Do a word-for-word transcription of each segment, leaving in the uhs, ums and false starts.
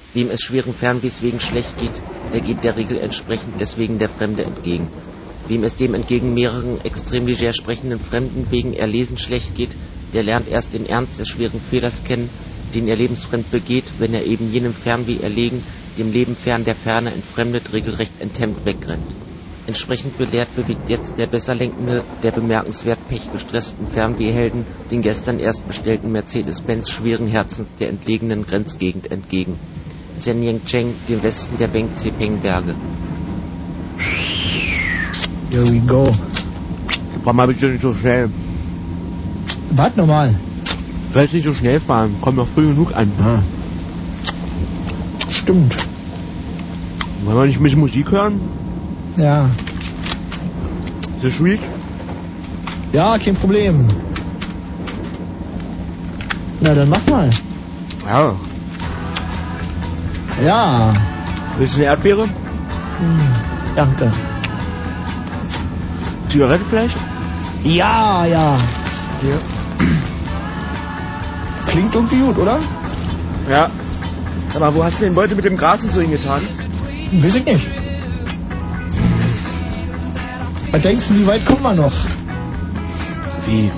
Wem es schweren Fernwehs wegen schlecht geht, der geht der Regel entsprechend deswegen der Fremde entgegen. Wem es dem entgegen mehreren extrem leger sprechenden Fremden wegen Erlesen schlecht geht, der lernt erst den Ernst des schweren Fehlers kennen, den er lebensfremd begeht, wenn er eben jenem Fernweh erlegen, dem Leben fern der Ferne entfremdet, regelrecht enthemmt wegrennt. Entsprechend belehrt bewegt jetzt der besser lenkende, der bemerkenswert pechgestressten Fernwehhelden den gestern erst bestellten Mercedes-Benz schweren Herzens der entlegenen Grenzgegend entgegen. Zhenyang-Cheng, dem Westen der Bengtse-Peng-Berge. Here we go. Fahr mal bitte nicht so schnell. Warte nochmal. Du sollst nicht so schnell fahren. Komm noch früh genug an. Ah. Stimmt. Wollen wir nicht ein bisschen Musik hören? Ja. Ist das schwierig? Ja, kein Problem. Na, dann mach mal. Ja. Ja. Willst du eine Erdbeere? Hm, danke. Zigarette vielleicht? Ja, ja. Ja. Klingt irgendwie gut, oder? Ja. Aber wo hast du den Beutel mit dem Gras und so hingetan? Weiß ich nicht. Was denkst du, wie weit kommen wir noch? Wie?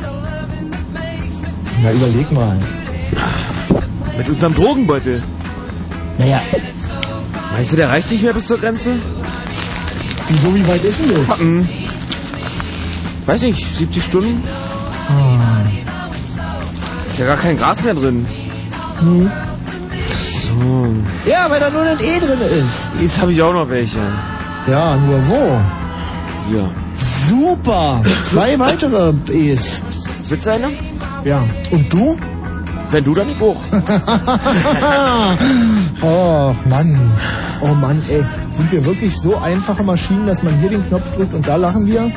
Na, überleg mal. Mit unserem Drogenbeutel? Naja. Meinst du, der reicht nicht mehr bis zur Grenze? Wieso, wie weit ist denn das? Hm. Weiß nicht, siebzig Stunden? Ah. Ist ja gar kein Gras mehr drin. Hm. So. Ja, weil da nur ein E drin ist. Jetzt habe ich auch noch welche. Ja, nur wo? Ja. Super! Zwei weitere E's. Willst du eine? Ja. Und du? Wenn du, dann nicht hoch. Oh, Mann. Oh, Mann, ey. Sind wir wirklich so einfache Maschinen, dass man hier den Knopf drückt und da lachen wir?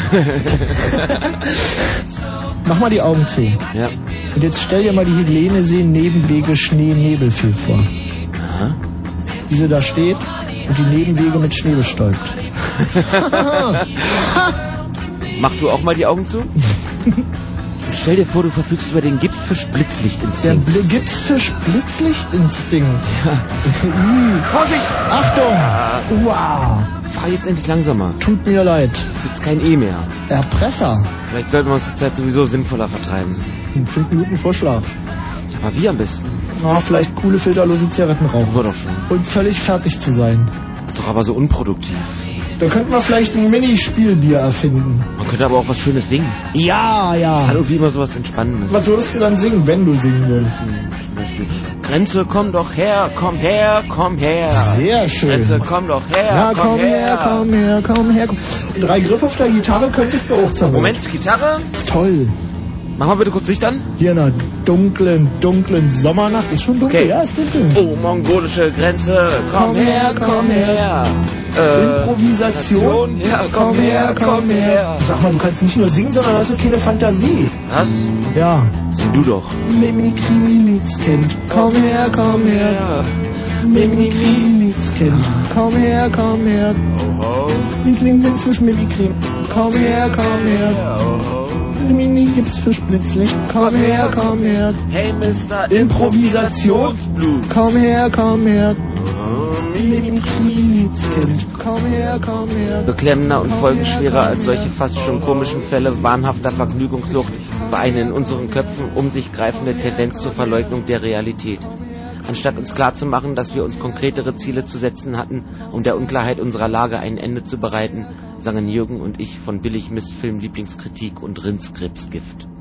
Mach mal die Augen zu. Ja. Und jetzt stell dir mal die Helene See Nebenwege Schnee Nebelfüll vor. Aha. Wie sie da steht und die Nebenwege mit Schnee bestäubt. Mach du auch mal die Augen zu? Stell dir vor, du verfügst über den Gips für Blitzlichtinstinkt. Der Gips für Blitzlichtinstinkt. Ja. Vorsicht! Achtung! Wow! Fahr jetzt endlich langsamer. Tut mir leid. Jetzt gibt's kein E mehr. Erpresser. Vielleicht sollten wir uns die Zeit sowieso sinnvoller vertreiben. Ein fünf Minuten Vorschlag. Aber wie am besten? Ah, vielleicht coole filterlose Zigaretten rauchen. War doch schon. Und völlig fertig zu sein. Ist doch aber so unproduktiv. Da könnten wir vielleicht ein Minispielbier erfinden. Man könnte aber auch was Schönes singen. Ja, ja. Das hat irgendwie immer so was Entspannendes. Was würdest du dann singen, wenn du singen würdest? Zum Beispiel, Grenze, komm doch her, komm her, komm her. Sehr schön. Grenze, komm doch her, ja, komm, komm her. her, komm her, komm her. Drei Griffe auf der Gitarre könntest du auch zaubern. Moment, Gitarre? Toll. Mach mal bitte kurz Licht an. Hier in einer dunklen, dunklen Sommernacht. Ist schon dunkel, okay. Ja, ist dunkel. Oh, mongolische Grenze, komm, komm her, komm her. Äh, Improvisation, ja, komm, komm her, komm her. her. Sag mal, du kannst nicht nur singen, sondern hast du keine Fantasie. Was? Ja. Sing du doch. Mimikry-Liedskind, komm her, komm her. Mimikry-Liedskind, komm her, komm her. Oh, oh. Riesling Blitzfisch Mimikry, komm her, komm her. Oh, oh. Mini gibt's für Blitzlicht, komm her, komm her. Hey, Mister Improvisationsblut, komm her, komm her. Mimikry-Liedskind, komm her, komm her. Beklemmender und folgenschwerer als solche fast schon komischen Fälle wahnhafter Vergnügungssucht war eine in unseren Köpfen um sich greifende Tendenz zur Verleugnung der Realität. Anstatt uns klarzumachen, dass wir uns konkretere Ziele zu setzen hatten, um der Unklarheit unserer Lage ein Ende zu bereiten, sangen Jürgen und ich von Billigmistfilm Lieblingskritik und Rindskrebsgift.